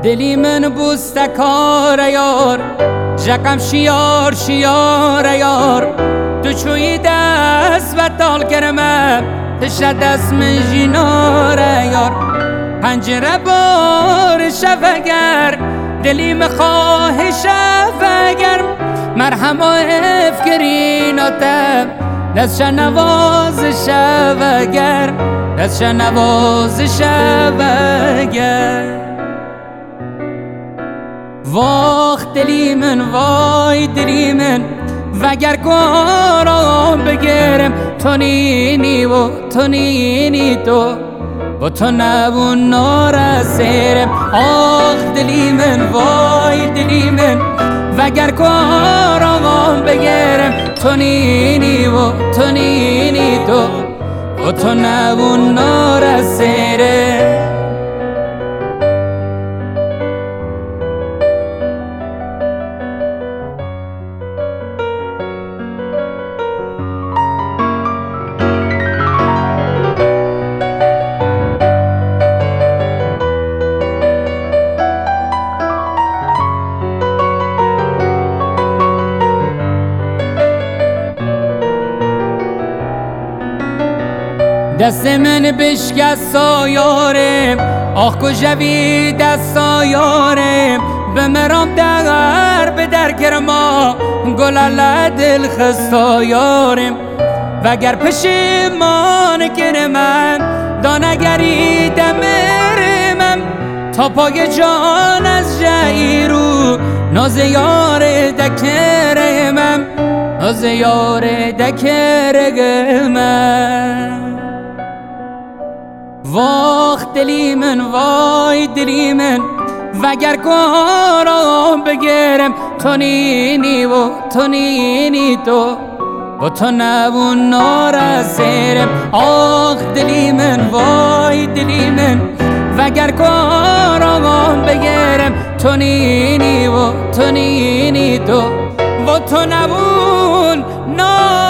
دلی من بوستکار یار جقم شیار شیار یار تو چوی دست و تال کرمه تشت دست من جینار یار پنجره بار شفگر دلی مخواه شفگر مرهم و افکرین آتم دست شنواز شفگر دست شنواز شفگر وقت دلی من وای دلی من وگر کارم بگیرم تو نینی و تو نینی تو و تو نبون نارسیرم آخ دلی من وای دلی من وگر کارم بگیرم تو نینی و تو نینی تو و تو نبون نارسیرم دست من بشکست یارم آخ کجوی دست یارم بمرام در به در کرما گلاله دل خستا یارم وگر پشیمان کرمم دانگری دمرمم تا پای جان از جایرو ناز یار دکرمم ناز یار دکرمم وقت دلی من وای دلی من وگر کارم بگیرم تو نینی و تو نینی تو و تو نبون نارسیرم آخ دلی من وای دلی من وگر کارم بگیرم تو نینی و تو نینی تو و تو نبون نارسیرم